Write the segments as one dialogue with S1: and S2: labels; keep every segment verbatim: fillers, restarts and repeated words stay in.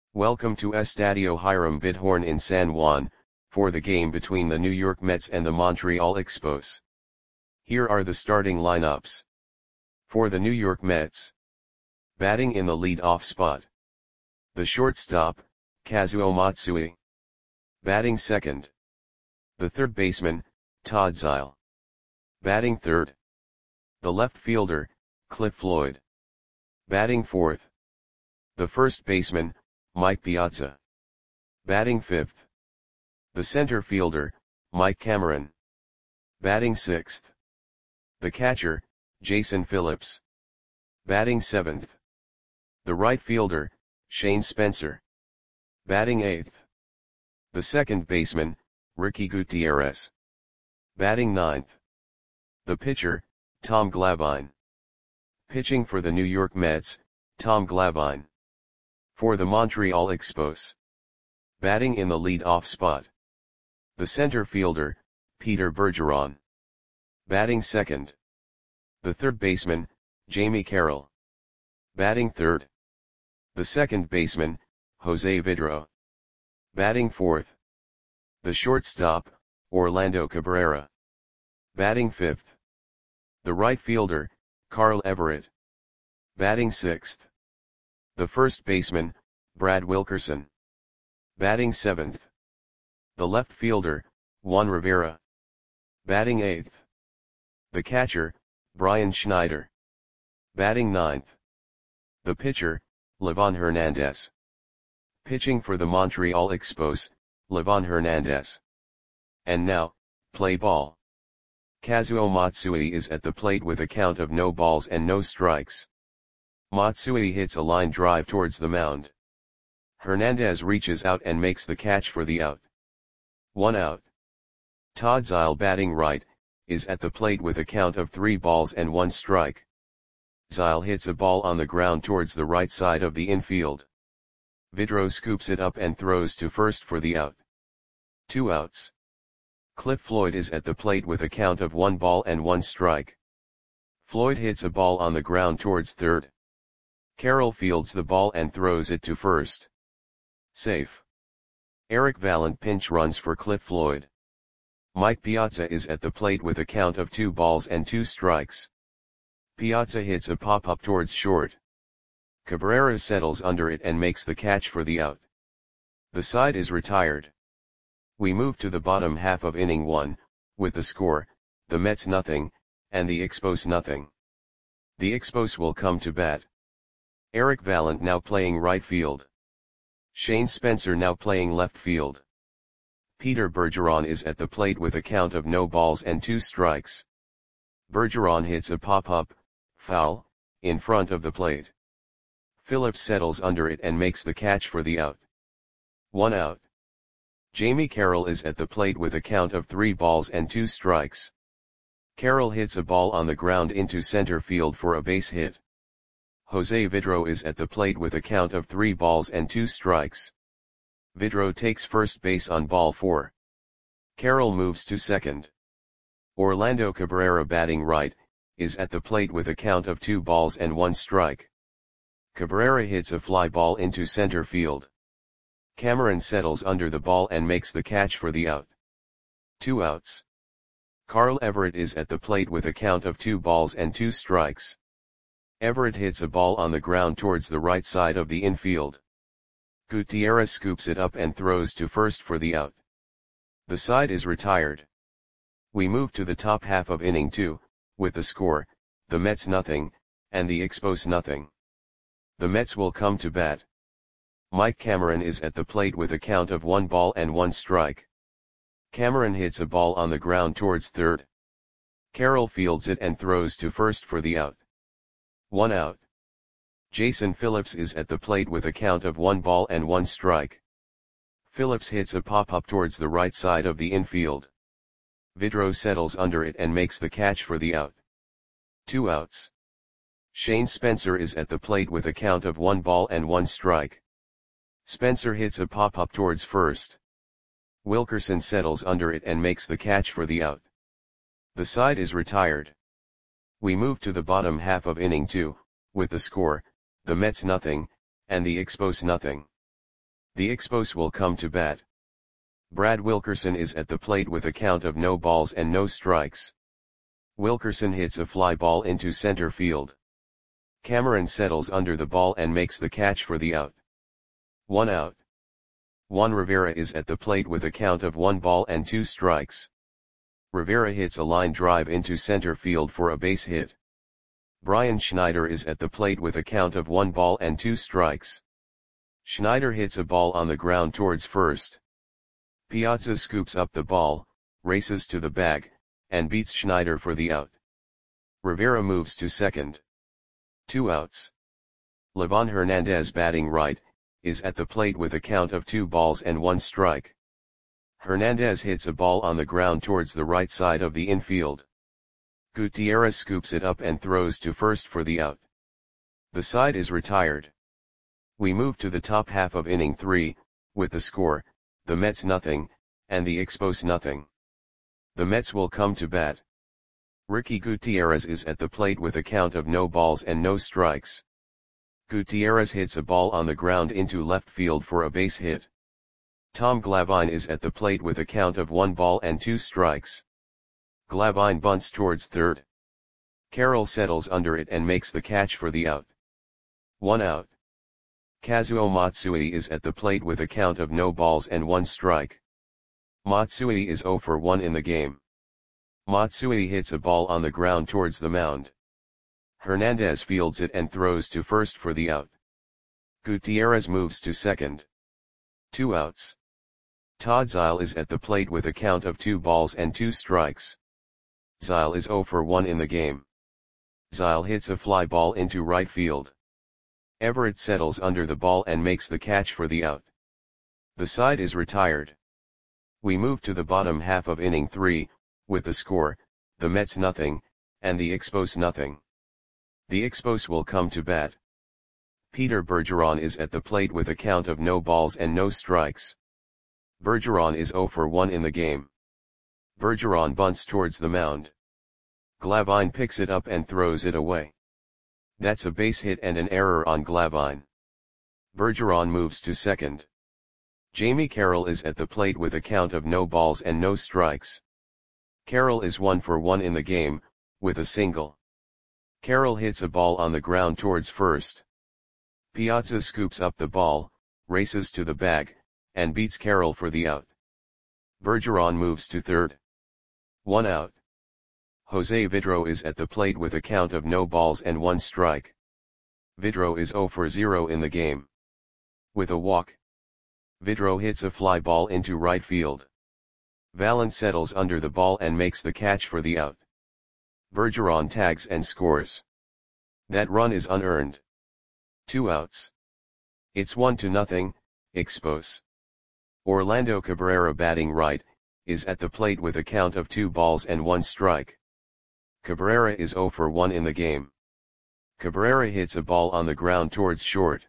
S1: Welcome to Estadio Hiram Bidhorn in San Juan, for the game between the New York Mets and the Montreal Expos. Here are the starting lineups. For the New York Mets. Batting in the lead-off spot. The shortstop, Kazuo Matsui. Batting second. The third baseman, Todd Zeile. Batting third. The left fielder, Cliff Floyd. Batting fourth. The first baseman, Mike Piazza. Batting fifth. The center fielder, Mike Cameron. Batting sixth. The catcher, Jason Phillips. Batting seventh. The right fielder, Shane Spencer. Batting eighth. The second baseman, Ricky Gutierrez. Batting ninth. The pitcher, Tom Glavine. Pitching for the New York Mets, Tom Glavine. For the Montreal Expos. Batting in the lead-off spot. The center fielder, Peter Bergeron. Batting second. The third baseman, Jamie Carroll. Batting third. The second baseman, Jose Vidro. Batting fourth. The shortstop, Orlando Cabrera. Batting fifth. The right fielder, Carl Everett. Batting sixth. The first baseman, Brad Wilkerson. Batting seventh. The left fielder, Juan Rivera. Batting eighth. The catcher, Brian Schneider. Batting ninth. The pitcher, Livan Hernandez. Pitching for the Montreal Expos, Livan Hernandez. And now, play ball. Kazuo Matsui is at the plate with a count of no balls and no strikes. Matsui hits a line drive towards the mound. Hernandez reaches out and makes the catch for the out. One out. Todd Zeile, batting right, is at the plate with a count of three balls and one strike. Zeile hits a ball on the ground towards the right side of the infield. Vidro scoops it up and throws to first for the out. Two outs. Cliff Floyd is at the plate with a count of one ball and one strike. Floyd hits a ball on the ground towards third. Carroll fields the ball and throws it to first. Safe. Eric Vallant pinch runs for Cliff Floyd. Mike Piazza is at the plate with a count of two balls and two strikes. Piazza hits a pop-up towards short. Cabrera settles under it and makes the catch for the out. The side is retired. We move to the bottom half of inning one, with the score, the Mets nothing, and the Expos nothing. The Expos will come to bat. Eric Vallant now playing right field. Shane Spencer now playing left field. Peter Bergeron is at the plate with a count of no balls and two strikes. Bergeron hits a pop-up, foul, in front of the plate. Phillips settles under it and makes the catch for the out. One out. Jamie Carroll is at the plate with a count of three balls and two strikes. Carroll hits a ball on the ground into center field for a base hit. Jose Vidro is at the plate with a count of three balls and two strikes. Vidro takes first base on ball four. Carroll moves to second. Orlando Cabrera, batting right, is at the plate with a count of two balls and one strike. Cabrera hits a fly ball into center field. Cameron settles under the ball and makes the catch for the out. Two outs. Carl Everett is at the plate with a count of two balls and two strikes. Everett hits a ball on the ground towards the right side of the infield. Gutierrez scoops it up and throws to first for the out. The side is retired. We move to the top half of inning two, with the score, the Mets nothing, and the Expos nothing. The Mets will come to bat. Mike Cameron is at the plate with a count of one ball and one strike. Cameron hits a ball on the ground towards third. Carroll fields it and throws to first for the out. One out. Jason Phillips is at the plate with a count of one ball and one strike. Phillips hits a pop-up towards the right side of the infield. Vidro settles under it and makes the catch for the out. Two outs. Shane Spencer is at the plate with a count of one ball and one strike. Spencer hits a pop-up towards first. Wilkerson settles under it and makes the catch for the out. The side is retired. We move to the bottom half of inning two, with the score, the Mets nothing, and the Expos nothing. The Expos will come to bat. Brad Wilkerson is at the plate with a count of no balls and no strikes. Wilkerson hits a fly ball into center field. Cameron settles under the ball and makes the catch for the out. One out. Juan Rivera is at the plate with a count of one ball and two strikes. Rivera hits a line drive into center field for a base hit. Brian Schneider is at the plate with a count of one ball and two strikes. Schneider hits a ball on the ground towards first. Piazza scoops up the ball, races to the bag, and beats Schneider for the out. Rivera moves to second. Two outs. Livan Hernandez, batting right, is at the plate with a count of two balls and one strike. Hernandez hits a ball on the ground towards the right side of the infield. Gutierrez scoops it up and throws to first for the out. The side is retired. We move to the top half of inning three, with the score, the Mets nothing, and the Expos nothing. The Mets will come to bat. Ricky Gutierrez is at the plate with a count of no balls and no strikes. Gutierrez hits a ball on the ground into left field for a base hit. Tom Glavine is at the plate with a count of one ball and two strikes. Glavine bunts towards third. Carroll settles under it and makes the catch for the out. One out. Kazuo Matsui is at the plate with a count of no balls and one strike. Matsui is zero for one in the game. Matsui hits a ball on the ground towards the mound. Hernandez fields it and throws to first for the out. Gutierrez moves to second. Two outs. Todd Zeile is at the plate with a count of two balls and two strikes. Zeile is zero for one in the game. Zeile hits a fly ball into right field. Everett settles under the ball and makes the catch for the out. The side is retired. We move to the bottom half of inning three, with the score, the Mets nothing, and the Expos nothing. The Expos will come to bat. Peter Bergeron is at the plate with a count of no balls and no strikes. Bergeron is zero for one in the game. Bergeron bunts towards the mound. Glavine picks it up and throws it away. That's a base hit and an error on Glavine. Bergeron moves to second. Jamie Carroll is at the plate with a count of no balls and no strikes. Carroll is one for one in the game, with a single. Carroll hits a ball on the ground towards first. Piazza scoops up the ball, races to the bag, and beats Carroll for the out. Bergeron moves to third. One out. Jose Vidro is at the plate with a count of no balls and one strike. Vidro is zero for zero in the game. With a walk. Vidro hits a fly ball into right field. Valent settles under the ball and makes the catch for the out. Bergeron tags and scores. That run is unearned. Two outs. It's one to nothing, Expos. Orlando Cabrera, batting right, is at the plate with a count of two balls and one strike. Cabrera is zero for one in the game. Cabrera hits a ball on the ground towards short.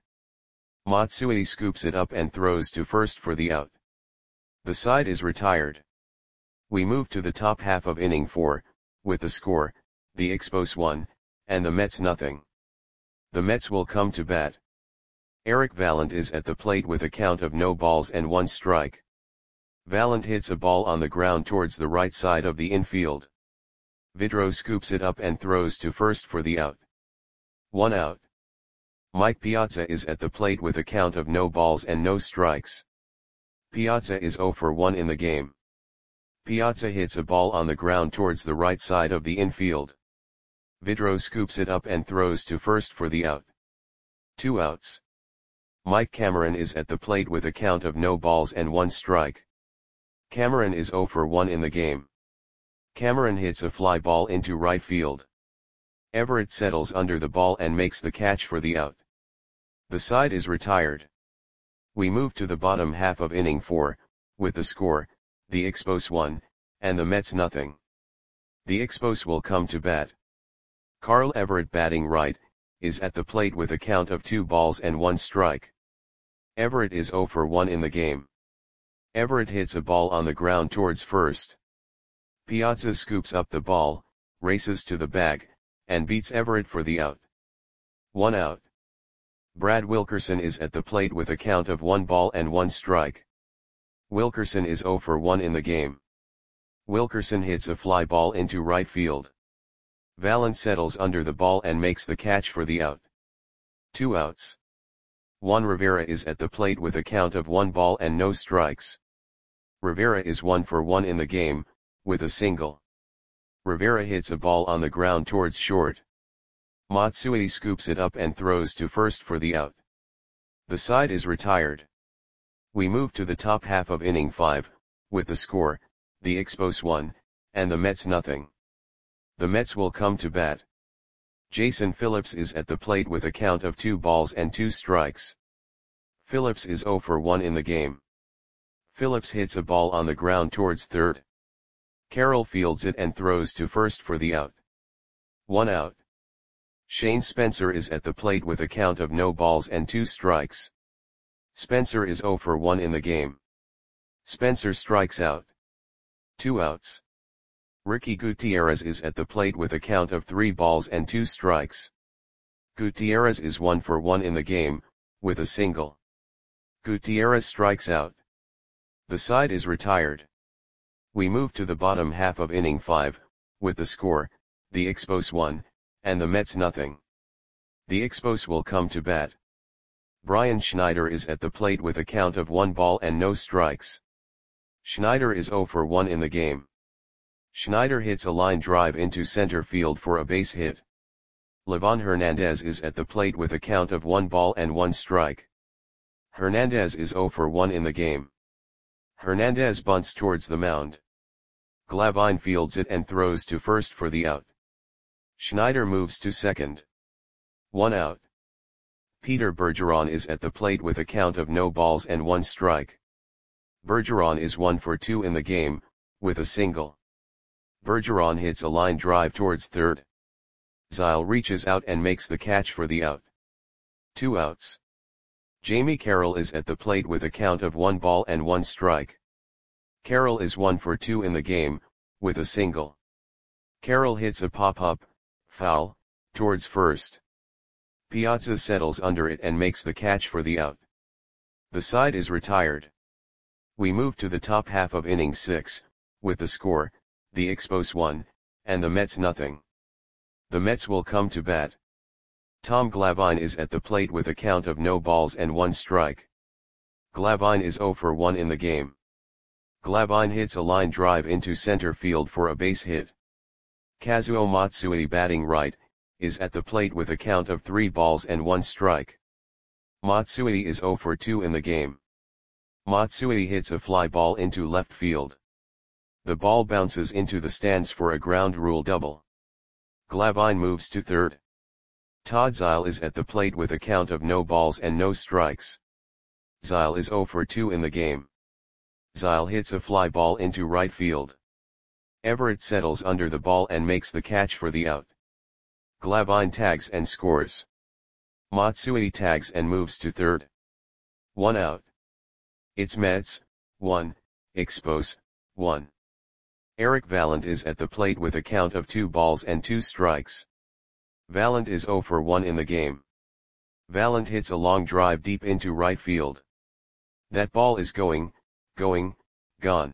S1: Matsui scoops it up and throws to first for the out. The side is retired. We move to the top half of inning four, with the score, the Expos one, and the Mets nothing. The Mets will come to bat. Eric Valent is at the plate with a count of no balls and one strike. Valent hits a ball on the ground towards the right side of the infield. Vidro scoops it up and throws to first for the out. One out. Mike Piazza is at the plate with a count of no balls and no strikes. Piazza is zero for one in the game. Piazza hits a ball on the ground towards the right side of the infield. Vidro scoops it up and throws to first for the out. Two outs. Mike Cameron is at the plate with a count of no balls and one strike. Cameron is zero for one in the game. Cameron hits a fly ball into right field. Everett settles under the ball and makes the catch for the out. The side is retired. We move to the bottom half of inning four, with the score, the Expos one, and the Mets nothing. The Expos will come to bat. Carl Everett, batting right, is at the plate with a count of two balls and one strike. Everett is zero for one in the game. Everett hits a ball on the ground towards first. Piazza scoops up the ball, races to the bag, and beats Everett for the out. One out. Brad Wilkerson is at the plate with a count of one ball and one strike. Wilkerson is zero for one in the game. Wilkerson hits a fly ball into right field. Valent settles under the ball and makes the catch for the out. Two outs. Juan Rivera is at the plate with a count of one ball and no strikes. Rivera is one for one in the game, with a single. Rivera hits a ball on the ground towards short. Matsui scoops it up and throws to first for the out. The side is retired. We move to the top half of inning five, with the score, the Expos one, and the Mets nothing. The Mets will come to bat. Jason Phillips is at the plate with a count of two balls and two strikes. Phillips is zero for one in the game. Phillips hits a ball on the ground towards third. Carroll fields it and throws to first for the out. One out. Shane Spencer is at the plate with a count of no balls and two strikes. Spencer is zero for one in the game. Spencer strikes out. Two outs. Ricky Gutierrez is at the plate with a count of three balls and two strikes. Gutierrez is one for one in the game, with a single. Gutierrez strikes out. The side is retired. We move to the bottom half of inning five, with the score, the Expos one, and the Mets nothing. The Expos will come to bat. Brian Schneider is at the plate with a count of one ball and no strikes. Schneider is zero for one in the game. Schneider hits a line drive into center field for a base hit. Livan Hernandez is at the plate with a count of one ball and one strike. Hernandez is zero for one in the game. Hernandez bunts towards the mound. Glavine fields it and throws to first for the out. Schneider moves to second. One out. Peter Bergeron is at the plate with a count of no balls and one strike. Bergeron is one for two in the game, with a single. Bergeron hits a line drive towards third. Zyle reaches out and makes the catch for the out. Two outs. Jamie Carroll is at the plate with a count of one ball and one strike. Carroll is one for two in the game, with a single. Carroll hits a pop-up, foul, towards first. Piazza settles under it and makes the catch for the out. The side is retired. We move to the top half of inning six, with the score, the Expos one, and the Mets nothing. The Mets will come to bat. Tom Glavine is at the plate with a count of no balls and one strike. Glavine is zero for one in the game. Glavine hits a line drive into center field for a base hit. Kazuo Matsui, batting right, is at the plate with a count of three balls and one strike. Matsui is zero for two in the game. Matsui hits a fly ball into left field. The ball bounces into the stands for a ground rule double. Glavine moves to third. Todd Zyle is at the plate with a count of no balls and no strikes. Zyle is zero for two in the game. Zyle hits a fly ball into right field. Everett settles under the ball and makes the catch for the out. Glavine tags and scores. Matsui tags and moves to third. One out. It's Mets, one, Expos, one. Eric Valent is at the plate with a count of two balls and two strikes. Valent is zero for one in the game. Valent hits a long drive deep into right field. That ball is going, going, gone.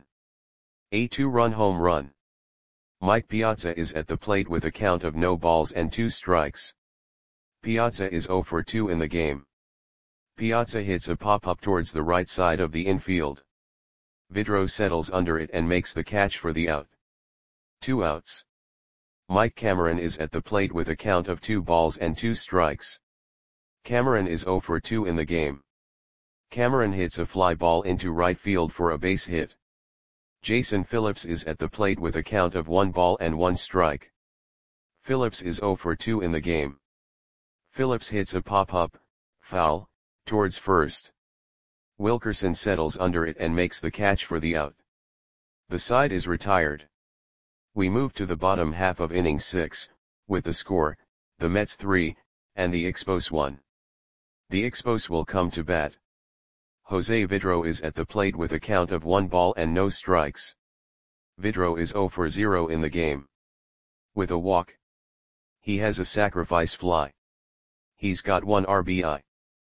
S1: A two-run home run. Mike Piazza is at the plate with a count of no balls and two strikes. Piazza is zero for two in the game. Piazza hits a pop-up towards the right side of the infield. Vidro settles under it and makes the catch for the out. Two outs. Mike Cameron is at the plate with a count of two balls and two strikes. Cameron is zero for two in the game. Cameron hits a fly ball into right field for a base hit. Jason Phillips is at the plate with a count of one ball and one strike. Phillips is zero for two in the game. Phillips hits a pop-up, foul, towards first. Wilkerson settles under it and makes the catch for the out. The side is retired. We move to the bottom half of inning six, with the score, the Mets three, and the Expos one. The Expos will come to bat. Jose Vidro is at the plate with a count of one ball and no strikes. Vidro is zero for zero in the game. With a walk. He has a sacrifice fly. He's got one R B I.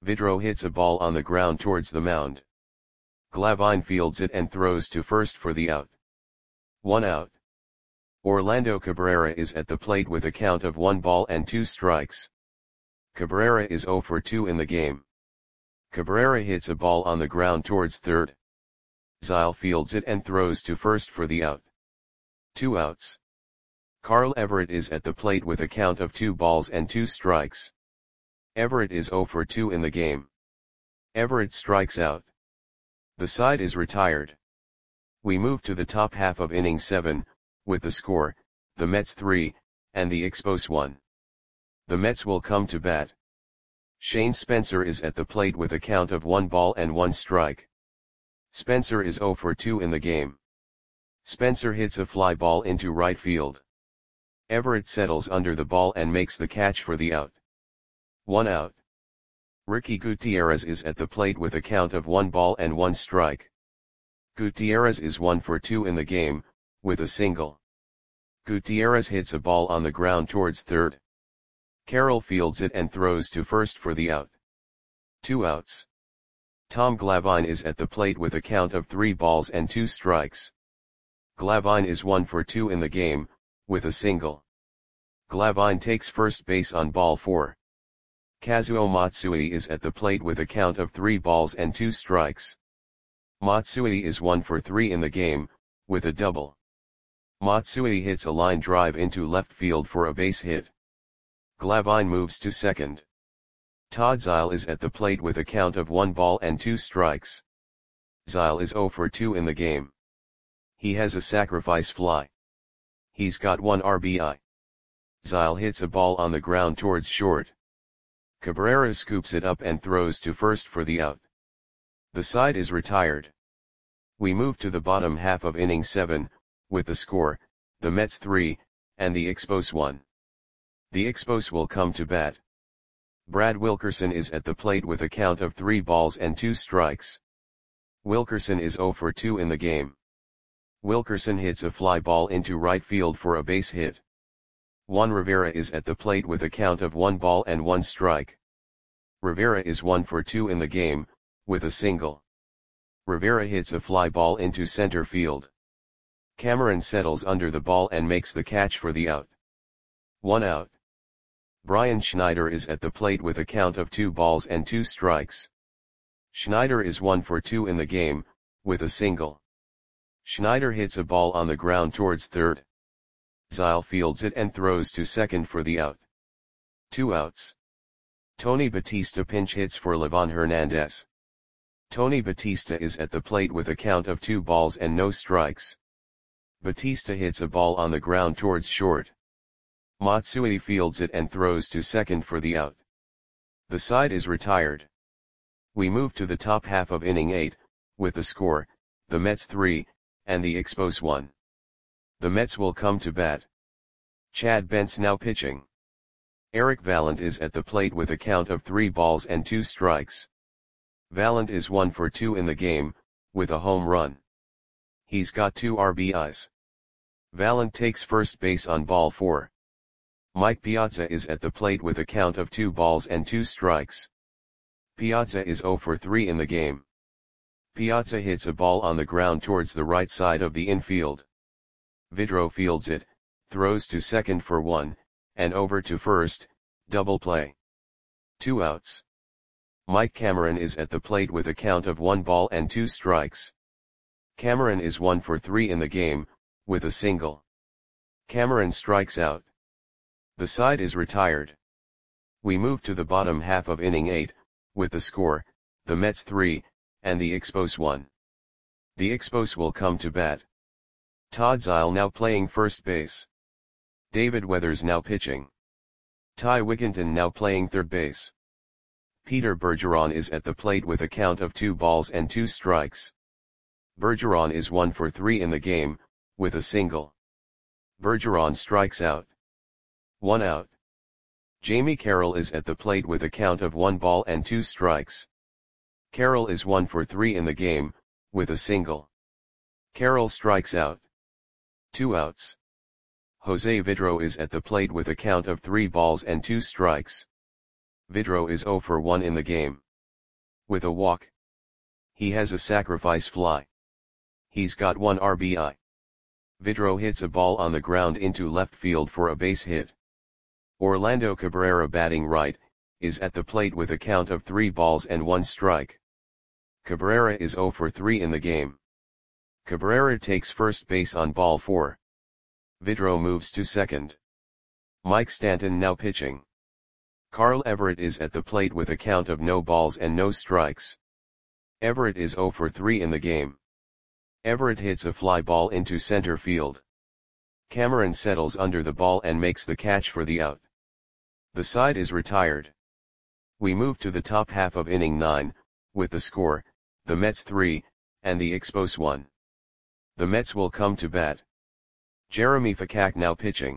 S1: Vidro hits a ball on the ground towards the mound. Glavine fields it and throws to first for the out. One out. Orlando Cabrera is at the plate with a count of one ball and two strikes. Cabrera is zero for two in the game. Cabrera hits a ball on the ground towards third. Zile fields it and throws to first for the out. Two outs. Carl Everett is at the plate with a count of two balls and two strikes. Everett is zero for two in the game. Everett strikes out. The side is retired. We move to the top half of inning seven, with the score, the Mets three, and the Expos one. The Mets will come to bat. Shane Spencer is at the plate with a count of one ball and one strike. Spencer is zero for two in the game. Spencer hits a fly ball into right field. Everett settles under the ball and makes the catch for the out. One out. Ricky Gutierrez is at the plate with a count of one ball and one strike. Gutierrez is one for two in the game, with a single. Gutierrez hits a ball on the ground towards third. Carroll fields it and throws to first for the out. Two outs. Tom Glavine is at the plate with a count of three balls and two strikes. Glavine is one for two in the game, with a single. Glavine takes first base on ball four. Kazuo Matsui is at the plate with a count of three balls and two strikes. Matsui is one for three in the game, with a double. Matsui hits a line drive into left field for a base hit. Glavine moves to second. Todd Zile is at the plate with a count of one ball and two strikes. Zile is zero for two in the game. He has a sacrifice fly. He's got one R B I. Zile hits a ball on the ground towards short. Cabrera scoops it up and throws to first for the out. The side is retired. We move to the bottom half of inning seven, with the score, the Mets three, and the Expos one. The Expos will come to bat. Brad Wilkerson is at the plate with a count of three balls and two strikes. Wilkerson is zero for two in the game. Wilkerson hits a fly ball into right field for a base hit. Juan Rivera is at the plate with a count of one ball and one strike. Rivera is one for two in the game, with a single. Rivera hits a fly ball into center field. Cameron settles under the ball and makes the catch for the out. One out. Brian Schneider is at the plate with a count of two balls and two strikes. Schneider is one for two in the game, with a single. Schneider hits a ball on the ground towards third. Zile fields it and throws to second for the out. Two outs. Tony Batista pinch hits for Livan Hernandez. Tony Batista is at the plate with a count of two balls and no strikes. Batista hits a ball on the ground towards short. Matsui fields it and throws to second for the out. The side is retired. We move to the top half of inning eight, with the score, the Mets three, and the Expos one. The Mets will come to bat. Chad Bentz now pitching. Eric Vallant is at the plate with a count of three balls and two strikes. Vallant is one for two in the game, with a home run. He's got two R B Is. Vallant takes first base on ball four. Mike Piazza is at the plate with a count of two balls and two strikes. Piazza is zero for three in the game. Piazza hits a ball on the ground towards the right side of the infield. Vidro fields it, throws to second for one, and over to first, double play. Two outs. Mike Cameron is at the plate with a count of one ball and two strikes. Cameron is one for three in the game, with a single. Cameron strikes out. The side is retired. We move to the bottom half of inning eight, with the score, the Mets three, and the Expos one. The Expos will come to bat. Todd Zile now playing first base. David Weathers now pitching. Ty Wickenton now playing third base. Peter Bergeron is at the plate with a count of two balls and two strikes. Bergeron is one for three in the game, with a single. Bergeron strikes out. One out. Jamie Carroll is at the plate with a count of one ball and two strikes. Carroll is one for three in the game, with a single. Carroll strikes out. Two outs. Jose Vidro is at the plate with a count of three balls and two strikes. Vidro is zero for one in the game. with a walk. He has a sacrifice fly. He's got one R B I. Vidro hits a ball on the ground into left field for a base hit. Orlando Cabrera, batting right, is at the plate with a count of three balls and one strike. Cabrera is zero for three in the game. Cabrera takes first base on ball four. Vidro moves to second. Mike Stanton now pitching. Carl Everett is at the plate with a count of no balls and no strikes. Everett is zero for three in the game. Everett hits a fly ball into center field. Cameron settles under the ball and makes the catch for the out. The side is retired. We move to the top half of inning nine, with the score, the Mets three, and the Expos one. The Mets will come to bat. Jeremy Fakak now pitching.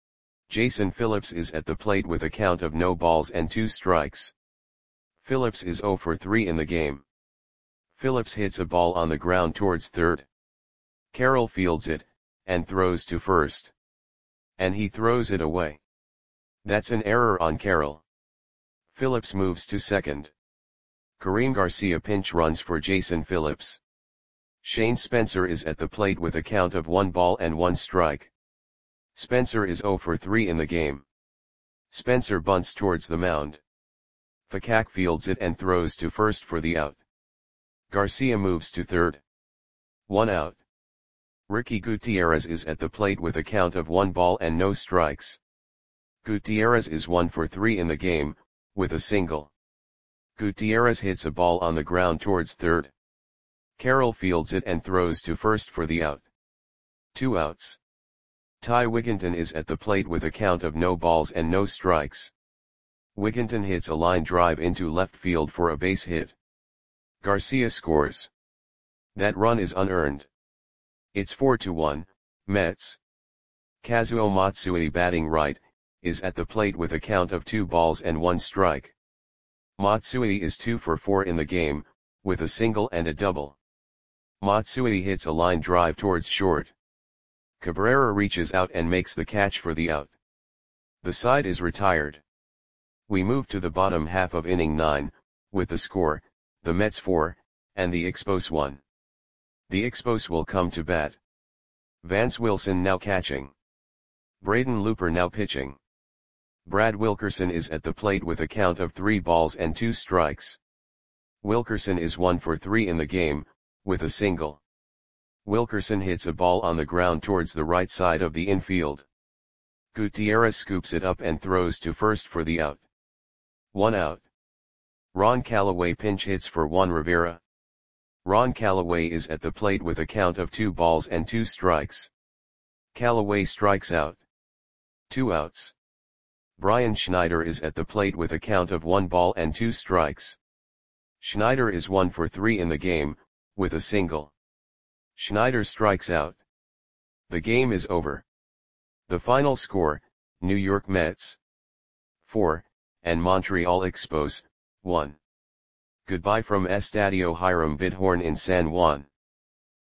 S1: Jason Phillips is at the plate with a count of no balls and two strikes. Phillips is zero for three in the game. Phillips hits a ball on the ground towards third. Carroll fields it, and throws to first. And he throws it away. That's an error on Carroll. Phillips moves to second. Kareem Garcia pinch runs for Jason Phillips. Shane Spencer is at the plate with a count of one ball and one strike. Spencer is zero for three in the game. Spencer bunts towards the mound. Fakak fields it and throws to first for the out. Garcia moves to third. One out. Ricky Gutierrez is at the plate with a count of one ball and no strikes. Gutierrez is one for three in the game, with a single. Gutierrez hits a ball on the ground towards third. Carroll fields it and throws to first for the out. Two outs. Ty Wigginton is at the plate with a count of no balls and no strikes. Wigginton hits a line drive into left field for a base hit. Garcia scores. That run is unearned. It's four to one, Mets. Kazuo Matsui, batting right, is at the plate with a count of two balls and one strike. Matsui is two for four in the game, with a single and a double. Matsui hits a line drive towards short. Cabrera reaches out and makes the catch for the out. The side is retired. We move to the bottom half of inning nine, with the score, the Mets four, and the Expos one. The Expos will come to bat. Vance Wilson now catching. Braden Looper now pitching. Brad Wilkerson is at the plate with a count of three balls and two strikes. Wilkerson is one for three in the game, with a single. Wilkerson hits a ball on the ground towards the right side of the infield. Gutierrez scoops it up and throws to first for the out. One out. Ron Callaway pinch hits for Juan Rivera. Ron Callaway is at the plate with a count of two balls and two strikes. Callaway strikes out. Two outs. Brian Schneider is at the plate with a count of one ball and two strikes. Schneider is one for three in the game, with a single. Schneider strikes out. The game is over. The final score, New York Mets four, and Montreal Expos one. Goodbye from Estadio Hiram Bidhorn in San Juan.